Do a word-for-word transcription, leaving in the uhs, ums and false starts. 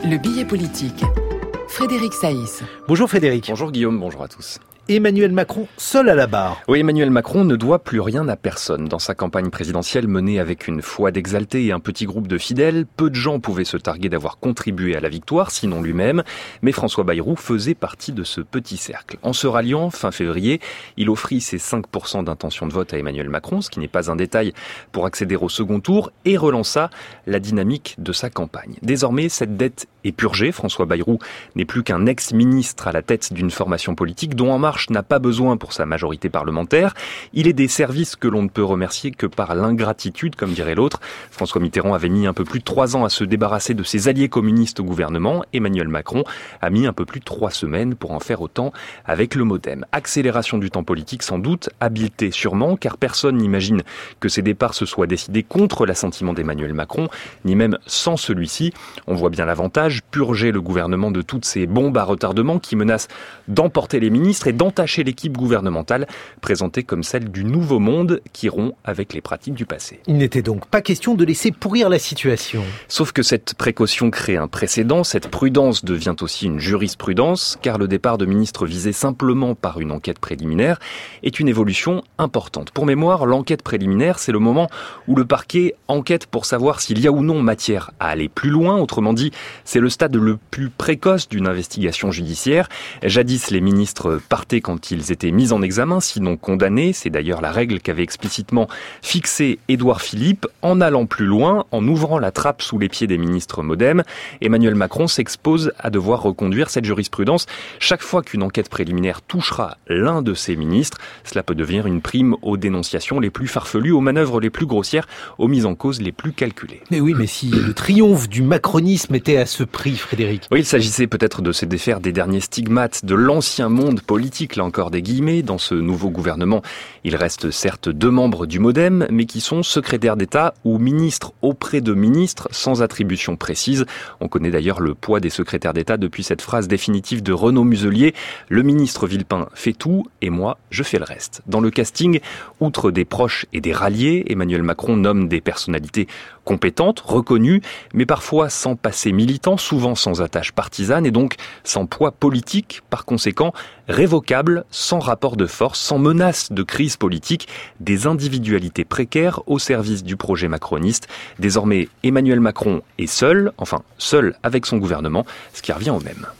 Le billet politique. Frédéric Saïs. Bonjour Frédéric. Bonjour Guillaume, bonjour à tous. Emmanuel Macron seul à la barre. Oui, Emmanuel Macron ne doit plus rien à personne. Dans sa campagne présidentielle menée avec une foi d'exaltés et un petit groupe de fidèles, peu de gens pouvaient se targuer d'avoir contribué à la victoire, sinon lui-même. Mais François Bayrou faisait partie de ce petit cercle. En se ralliant, fin février, il offrit ses cinq pour cent d'intention de vote à Emmanuel Macron, ce qui n'est pas un détail pour accéder au second tour, et relança la dynamique de sa campagne. Désormais, cette dette est purgée. François Bayrou n'est plus qu'un ex-ministre à la tête d'une formation politique dont En Marche n'a pas besoin pour sa majorité parlementaire. Il est des services que l'on ne peut remercier que par l'ingratitude, comme dirait l'autre. François Mitterrand avait mis un peu plus de trois ans à se débarrasser de ses alliés communistes au gouvernement. Emmanuel Macron a mis un peu plus de trois semaines pour en faire autant avec le MoDem. Accélération du temps politique sans doute, habileté sûrement, car personne n'imagine que ces départs se soient décidés contre l'assentiment d'Emmanuel Macron, ni même sans celui-ci. On voit bien l'avantage, purger le gouvernement de toutes ces bombes à retardement qui menacent d'emporter les ministres et d'entacher l'équipe gouvernementale, présentée comme celle du nouveau monde qui rompt avec les pratiques du passé. Il n'était donc pas question de laisser pourrir la situation. Sauf que cette précaution crée un précédent, cette prudence devient aussi une jurisprudence, car le départ de ministres visé simplement par une enquête préliminaire est une évolution importante. Pour mémoire, l'enquête préliminaire, c'est le moment où le parquet enquête pour savoir s'il y a ou non matière à aller plus loin. Autrement dit, c'est le stade le plus précoce d'une investigation judiciaire. Jadis, les ministres partaient quand ils étaient mis en examen, sinon condamnés. C'est d'ailleurs la règle qu'avait explicitement fixée Édouard Philippe. En allant plus loin, en ouvrant la trappe sous les pieds des ministres MoDem, Emmanuel Macron s'expose à devoir reconduire cette jurisprudence. Chaque fois qu'une enquête préliminaire touchera l'un de ses ministres, cela peut devenir une prime aux dénonciations les plus farfelues, aux manœuvres les plus grossières, aux mises en cause les plus calculées. Mais oui, mais si le triomphe du macronisme était à ce prix, Frédéric. Oui, il s'agissait peut-être de se défaire des derniers stigmates de l'ancien monde politique, là encore des guillemets. Dans ce nouveau gouvernement, il reste certes deux membres du MoDem, mais qui sont secrétaires d'État ou ministres auprès de ministres sans attribution précise. On connaît d'ailleurs le poids des secrétaires d'État depuis cette phrase définitive de Renaud Muselier. Le ministre Villepin fait tout et moi, je fais le reste. Dans le casting, outre des proches et des ralliés, Emmanuel Macron nomme des personnalités compétentes, reconnues, mais parfois sans passé militant, souvent sans attache partisane et donc sans poids politique, par conséquent révocable, sans rapport de force, sans menace de crise politique, des individualités précaires au service du projet macroniste. Désormais, Emmanuel Macron est seul, enfin seul avec son gouvernement, ce qui revient au même.